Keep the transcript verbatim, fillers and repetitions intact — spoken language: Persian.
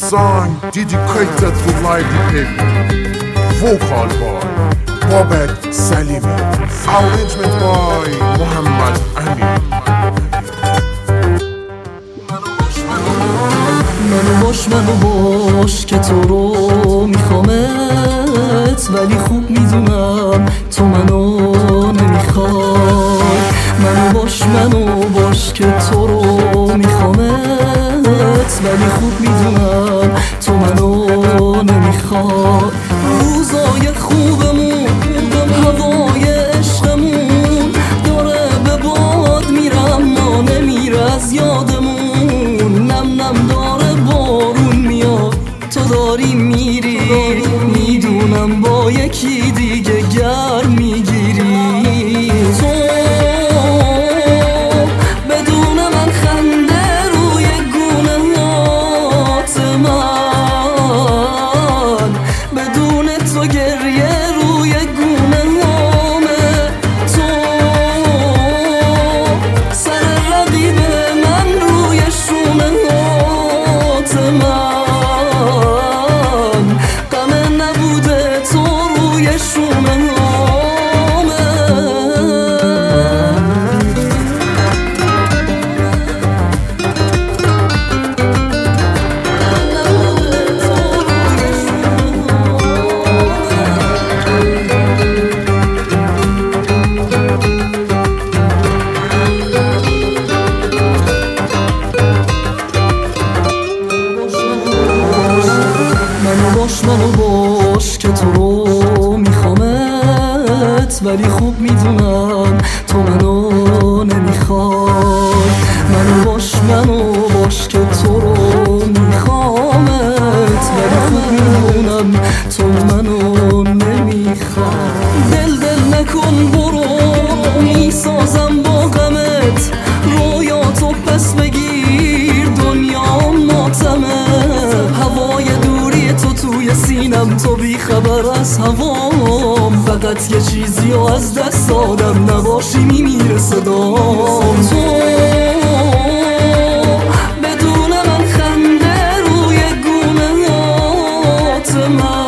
song dedicated to lively people. Vocal by Babak Salimi. Arrangement by Muhammad Amin. منو باش منو باش که تو رو میخوامت، ولی خوب میدونم تو منو نمیخوای. منو باش منو باش که تو رو میخوامت، ولی خوب میدونم تو منو نمیخوای. روزای خوبمون هوای عشقمون داره به باد میرم ما نمیره از یادمون. نم نم داره بارون میاد تو داری میری، میدونم با یکی دیگه گرم میگیری. تو بدون من خنده روی گونه هات من، بدون تو گریه روی گونه هامه. تو سر رقیب من روی شونه هات من، غم نبوده تو روی شونه هامه. منو باش که تو رو میخوامت، ولی خوب میدونم تو منو نمیخوای. منو باش منو باش که تو رو میخوامت، ولی خوب میدونم تو منو نمیخوای. دل دل نکن برو میسازم با غمت، رویاتو پس بگیر دنیا ماتمه. هوای دوری تو توی سینم، تو بی خبر از هوام. فقط یه چیزی رو از دست دادم، نباشی میمیره صدام. تو بدون من خنده روی گونه هات من،